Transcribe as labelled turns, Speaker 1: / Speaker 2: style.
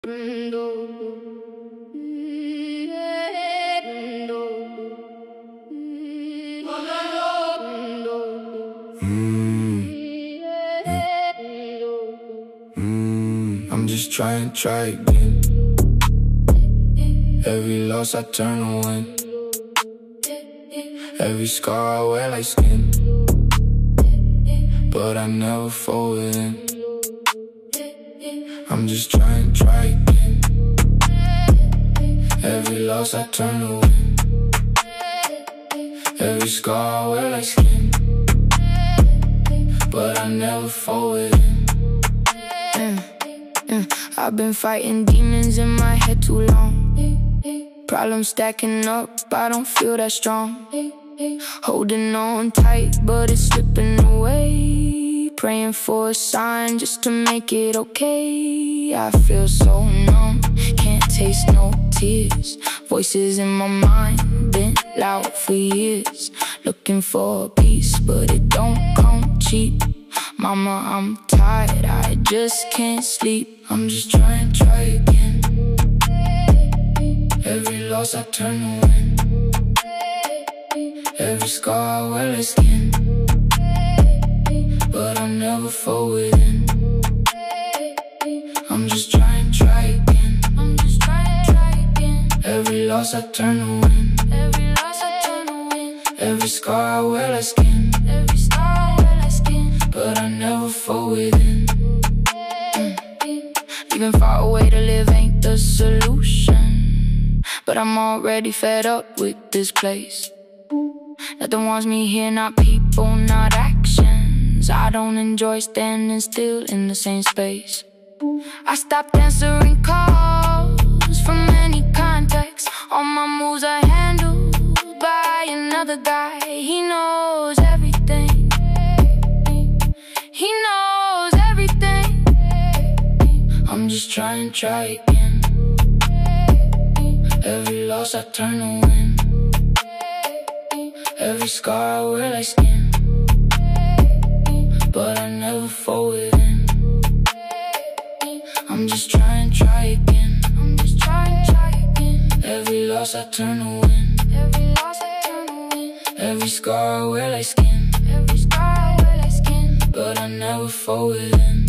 Speaker 1: I'm just trying to try again. Every loss I turn to win. Every scar I wear like skin, but I never fall within. I'm just trying to try again. Every loss I turn to win. Every scar I wear like skin, but I never fall within.
Speaker 2: I've been fighting demons in my head too long. Problems stacking up, I don't feel that strong. Holding on tight, but it's slipping away. Praying for a sign just to make it okay. I feel so numb, can't taste no tears. Voices in my mind, been loud for years. Looking for peace, but it don't come cheap. Mama, I'm tired, I just can't sleep.
Speaker 1: I'm just trying to try again. Every loss I turn to win. Every scar I wear like skin, but I never fall within. I'm just trying to try again.
Speaker 2: I'm just trying to try again.
Speaker 1: Every loss I turn to win.
Speaker 2: Every loss I turn to win.
Speaker 1: Every scar I wear like skin,
Speaker 2: Every scar I wear like skin,
Speaker 1: but I never fall within.
Speaker 2: Leaving far away to live ain't the solution, but I'm already fed up with this place. Nothing wants me here, not people, not actions. I don't enjoy standing still in the same space. I stopped answering calls from any contacts. All my moves are handled by another guy. He knows everything. He knows everything.
Speaker 1: I'm just trying to try again. Every loss I turn to win. Every scar I wear like skin, but I never fall within. I'm just trying to try again.
Speaker 2: I'm just trying to try again.
Speaker 1: Every loss I turn to win.
Speaker 2: Every loss I turn to win.
Speaker 1: Every scar I wear like skin,
Speaker 2: Every scar I wear like skin,
Speaker 1: but I never fall within.